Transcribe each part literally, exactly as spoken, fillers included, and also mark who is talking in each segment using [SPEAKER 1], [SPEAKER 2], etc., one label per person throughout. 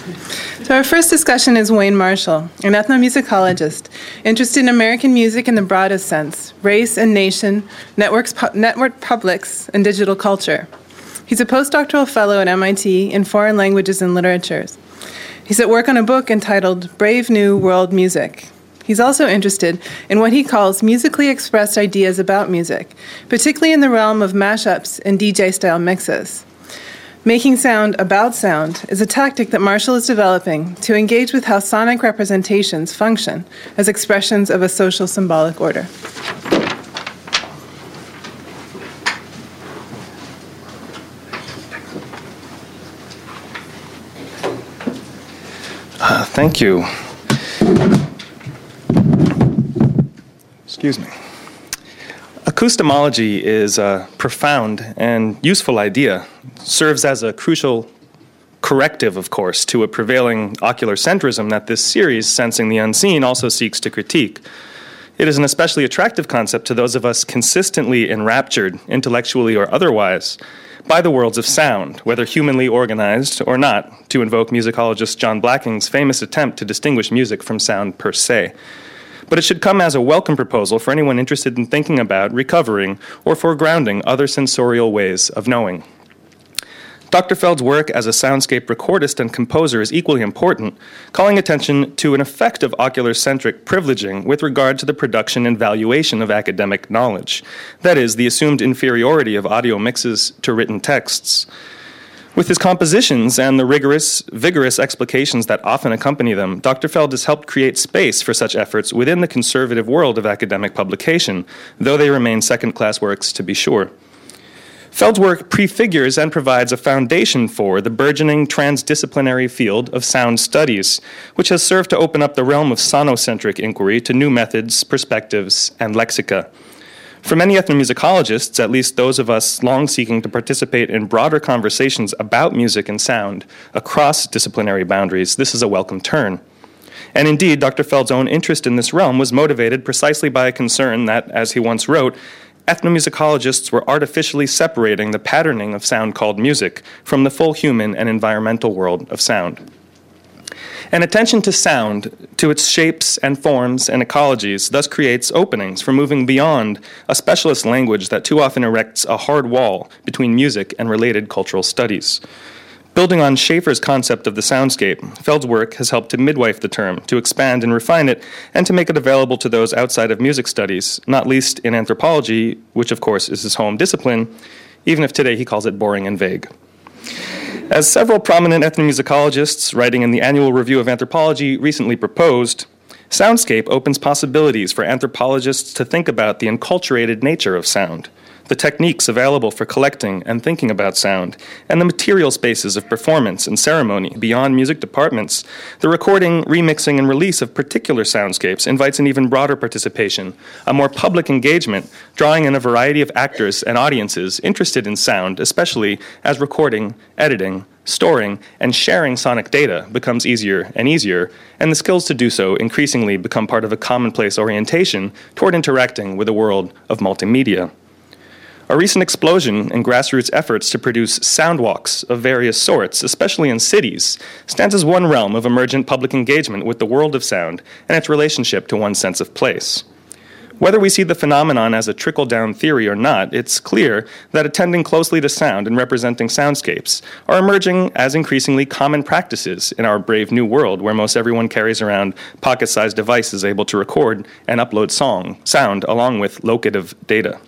[SPEAKER 1] So our first discussion is Wayne Marshall, an ethnomusicologist interested in American music in the broadest sense, race and nation, networks, pu- network publics, and digital culture. He's a postdoctoral fellow at M I T in foreign languages and literatures. He's at work on a book entitled Brave New World Music. He's also interested in what he calls musically expressed ideas about music, particularly in the realm of mashups and D J-style mixes. Making sound about sound is a tactic that Marshall is developing to engage with how sonic representations function as expressions of a social symbolic order.
[SPEAKER 2] Uh, thank you. Excuse me. Acoustomology is a profound and useful idea. It serves as a crucial corrective, of course, to a prevailing ocular centrism that this series, Sensing the Unseen, also seeks to critique. It is an especially attractive concept to those of us consistently enraptured, intellectually or otherwise, by the worlds of sound, whether humanly organized or not, to invoke musicologist John Blacking's famous attempt to distinguish music from sound per se. But it should come as a welcome proposal for anyone interested in thinking about, recovering, or foregrounding other sensorial ways of knowing. Doctor Feld's work as a soundscape recordist and composer is equally important, calling attention to an effect of ocular-centric privileging with regard to the production and valuation of academic knowledge, that is, the assumed inferiority of audio mixes to written texts. With his compositions and the rigorous, vigorous explications that often accompany them, Doctor Feld has helped create space for such efforts within the conservative world of academic publication, though they remain second-class works to be sure. Feld's work prefigures and provides a foundation for the burgeoning transdisciplinary field of sound studies, which has served to open up the realm of sonocentric inquiry to new methods, perspectives, and lexica. For many ethnomusicologists, at least those of us long seeking to participate in broader conversations about music and sound across disciplinary boundaries, this is a welcome turn. And indeed, Doctor Feld's own interest in this realm was motivated precisely by a concern that, as he once wrote, ethnomusicologists were artificially separating the patterning of sound called music from the full human and environmental world of sound. And attention to sound, to its shapes and forms and ecologies, thus creates openings for moving beyond a specialist language that too often erects a hard wall between music and related cultural studies. Building on Schaeffer's concept of the soundscape, Feld's work has helped to midwife the term, to expand and refine it, and to make it available to those outside of music studies, not least in anthropology, which of course is his home discipline, even if today he calls it boring and vague. As several prominent ethnomusicologists writing in the Annual Review of Anthropology recently proposed, soundscape opens possibilities for anthropologists to think about the enculturated nature of sound, the techniques available for collecting and thinking about sound, and the material spaces of performance and ceremony beyond music departments. The recording, remixing, and release of particular soundscapes invites an even broader participation, a more public engagement, drawing in a variety of actors and audiences interested in sound, especially as recording, editing, storing, and sharing sonic data becomes easier and easier, and the skills to do so increasingly become part of a commonplace orientation toward interacting with a world of multimedia. A recent explosion in grassroots efforts to produce sound walks of various sorts, especially in cities, stands as one realm of emergent public engagement with the world of sound and its relationship to one's sense of place. Whether we see the phenomenon as a trickle-down theory or not, it's clear that attending closely to sound and representing soundscapes are emerging as increasingly common practices in our brave new world where most everyone carries around pocket-sized devices able to record and upload song, sound along with locative data.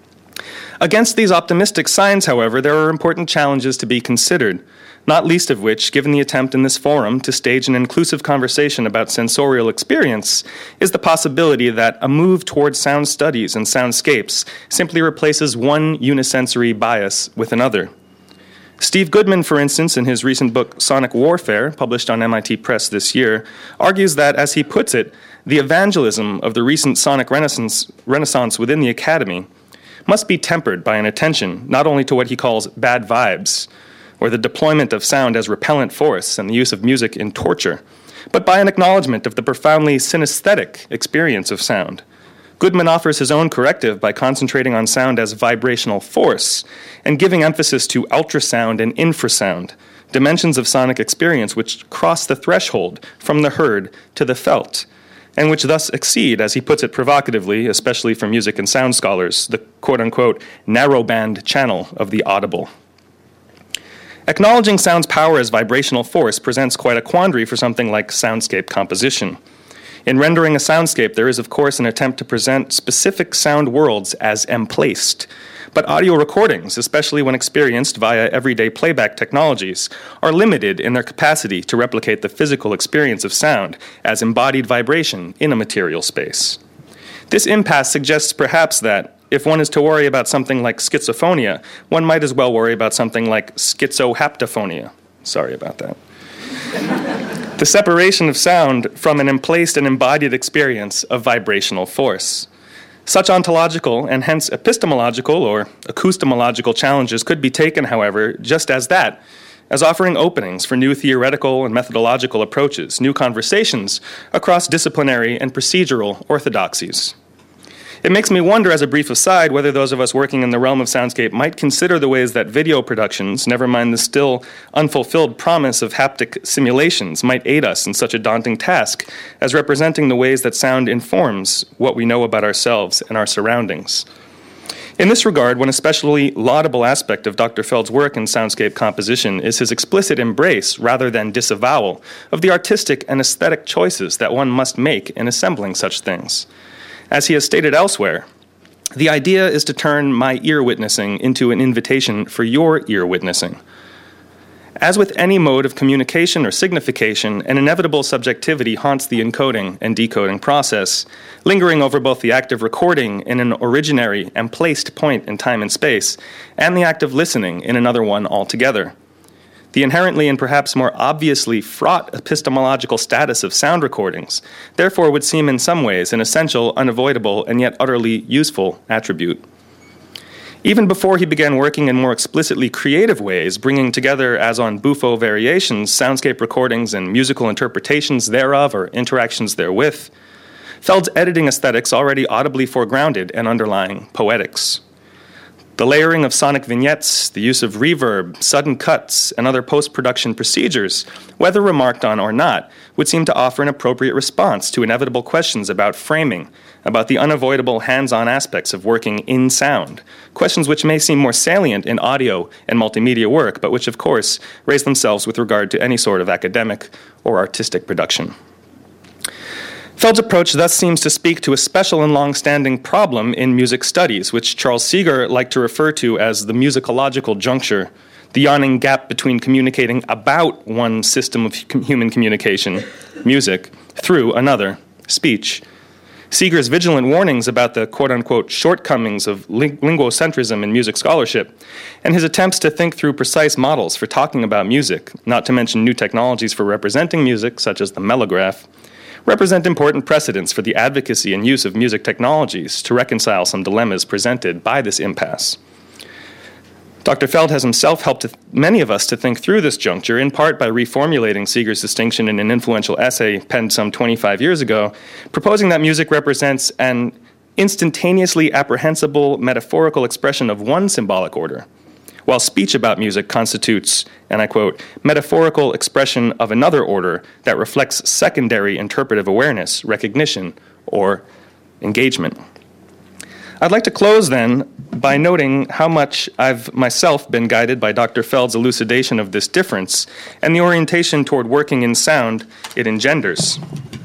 [SPEAKER 2] Against these optimistic signs, however, there are important challenges to be considered, not least of which, given the attempt in this forum to stage an inclusive conversation about sensorial experience, is the possibility that a move towards sound studies and soundscapes simply replaces one unisensory bias with another. Steve Goodman, for instance, in his recent book Sonic Warfare, published on M I T Press this year, argues that, as he puts it, the evangelism of the recent sonic renaissance, renaissance within the academy must be tempered by an attention not only to what he calls bad vibes, or the deployment of sound as repellent force and the use of music in torture, but by an acknowledgement of the profoundly synesthetic experience of sound. Goodman offers his own corrective by concentrating on sound as vibrational force and giving emphasis to ultrasound and infrasound, dimensions of sonic experience which cross the threshold from the heard to the felt, and which thus exceed, as he puts it provocatively, especially for music and sound scholars, the quote-unquote narrowband channel of the audible. Acknowledging sound's power as vibrational force presents quite a quandary for something like soundscape composition. In rendering a soundscape, there is, of course, an attempt to present specific sound worlds as emplaced. But audio recordings, especially when experienced via everyday playback technologies, are limited in their capacity to replicate the physical experience of sound as embodied vibration in a material space. This impasse suggests perhaps that, if one is to worry about something like schizophrenia, one might as well worry about something like schizohaptophonia. Sorry about that. The separation of sound from an emplaced and embodied experience of vibrational force. Such ontological and hence epistemological or acoustomological challenges could be taken, however, just as that, as offering openings for new theoretical and methodological approaches, new conversations across disciplinary and procedural orthodoxies. It makes me wonder, as a brief aside, whether those of us working in the realm of soundscape might consider the ways that video productions, never mind the still unfulfilled promise of haptic simulations, might aid us in such a daunting task as representing the ways that sound informs what we know about ourselves and our surroundings. In this regard, one especially laudable aspect of Doctor Feld's work in soundscape composition is his explicit embrace, rather than disavowal, of the artistic and aesthetic choices that one must make in assembling such things. As he has stated elsewhere, the idea is to turn my ear witnessing into an invitation for your ear witnessing. As with any mode of communication or signification, an inevitable subjectivity haunts the encoding and decoding process, lingering over both the act of recording in an originary and placed point in time and space, and the act of listening in another one altogether. The inherently and perhaps more obviously fraught epistemological status of sound recordings, therefore, would seem in some ways an essential, unavoidable, and yet utterly useful attribute. Even before he began working in more explicitly creative ways, bringing together, as on Buffo Variations, soundscape recordings and musical interpretations thereof or interactions therewith, Feld's editing aesthetics already audibly foregrounded and underlying poetics. The layering of sonic vignettes, the use of reverb, sudden cuts, and other post-production procedures, whether remarked on or not, would seem to offer an appropriate response to inevitable questions about framing, about the unavoidable hands-on aspects of working in sound, questions which may seem more salient in audio and multimedia work, but which, of course, raise themselves with regard to any sort of academic or artistic production. Feld's approach thus seems to speak to a special and long-standing problem in music studies, which Charles Seeger liked to refer to as the musicological juncture, the yawning gap between communicating about one system of human communication, music, through another, speech. Seeger's vigilant warnings about the quote-unquote shortcomings of ling- linguocentrism in music scholarship, and his attempts to think through precise models for talking about music, not to mention new technologies for representing music, such as the mellograph, represent important precedents for the advocacy and use of music technologies to reconcile some dilemmas presented by this impasse. Doctor Feld has himself helped many of us to think through this juncture, in part by reformulating Seeger's distinction in an influential essay penned some twenty-five years ago, proposing that music represents an instantaneously apprehensible metaphorical expression of one symbolic order, while speech about music constitutes, and I quote, metaphorical expression of another order that reflects secondary interpretive awareness, recognition, or engagement. I'd like to close then by noting how much I've myself been guided by Doctor Feld's elucidation of this difference and the orientation toward working in sound it engenders.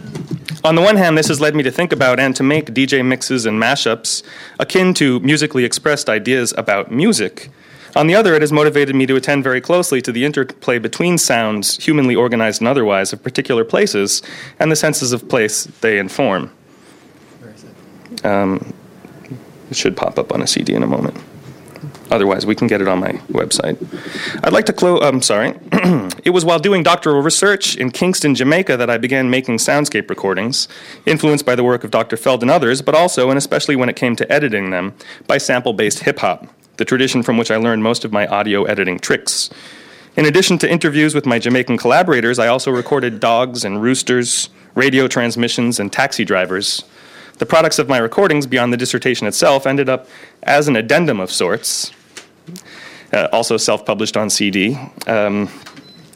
[SPEAKER 2] On the one hand, this has led me to think about and to make D J mixes and mashups akin to musically expressed ideas about music. On the other, it has motivated me to attend very closely to the interplay between sounds, humanly organized and otherwise, of particular places, and the senses of place they inform. Where is it? Um, it should pop up on a C D in a moment. Otherwise, we can get it on my website. I'd like to close, I'm sorry. It was while doing doctoral research in Kingston, Jamaica, that I began making soundscape recordings, influenced by the work of Doctor Feld and others, but also, and especially when it came to editing them, by sample-based hip-hop, the tradition from which I learned most of my audio editing tricks. In addition to interviews with my Jamaican collaborators, I also recorded dogs and roosters, radio transmissions, and taxi drivers. The products of my recordings, beyond the dissertation itself, ended up as an addendum of sorts, uh, also self-published on C D, um,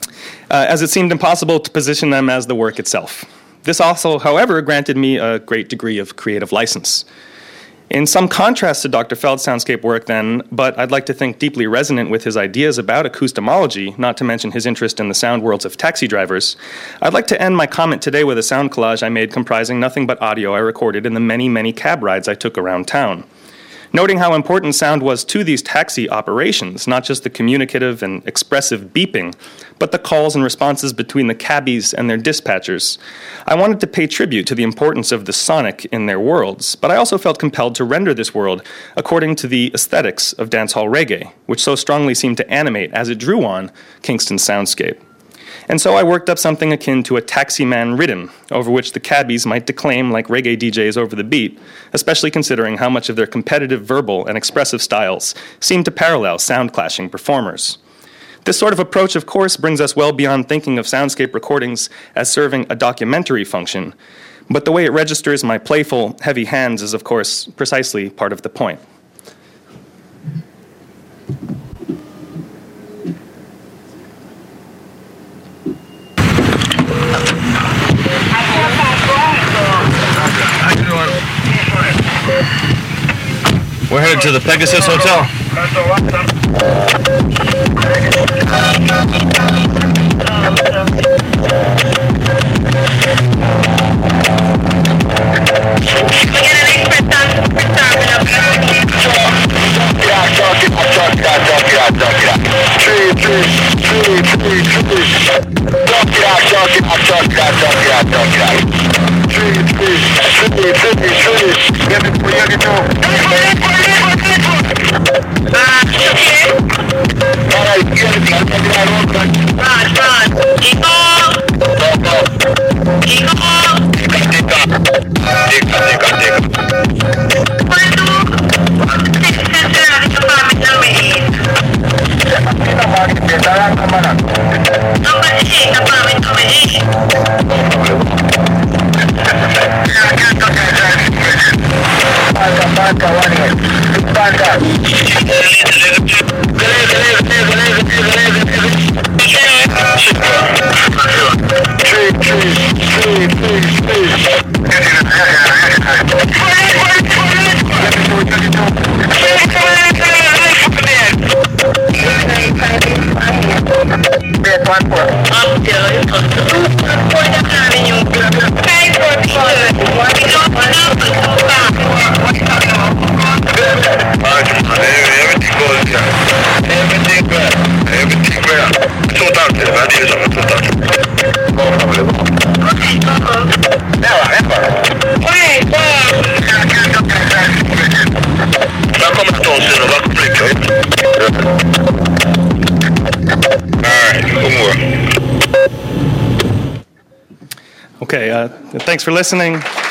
[SPEAKER 2] uh, as it seemed impossible to position them as the work itself. This also, however, granted me a great degree of creative license. In some contrast to Doctor Feld's soundscape work, then, but I'd like to think deeply resonant with his ideas about acoustomology, not to mention his interest in the sound worlds of taxi drivers, I'd like to end my comment today with a sound collage I made comprising nothing but audio I recorded in the many, many cab rides I took around town. Noting how important sound was to these taxi operations, not just the communicative and expressive beeping, but the calls and responses between the cabbies and their dispatchers, I wanted to pay tribute to the importance of the sonic in their worlds, but I also felt compelled to render this world according to the aesthetics of dancehall reggae, which so strongly seemed to animate as it drew on Kingston's soundscape. And so I worked up something akin to a taximan riddim, over which the cabbies might declaim like reggae D Js over the beat, especially considering how much of their competitive verbal and expressive styles seem to parallel sound-clashing performers. This sort of approach, of course, brings us well beyond thinking of soundscape recordings as serving a documentary function, but the way it registers my playful, heavy hands is, of course, precisely part of the point.
[SPEAKER 3] We're headed to the Pegasus Hotel.
[SPEAKER 2] Okay, uh, thanks for listening.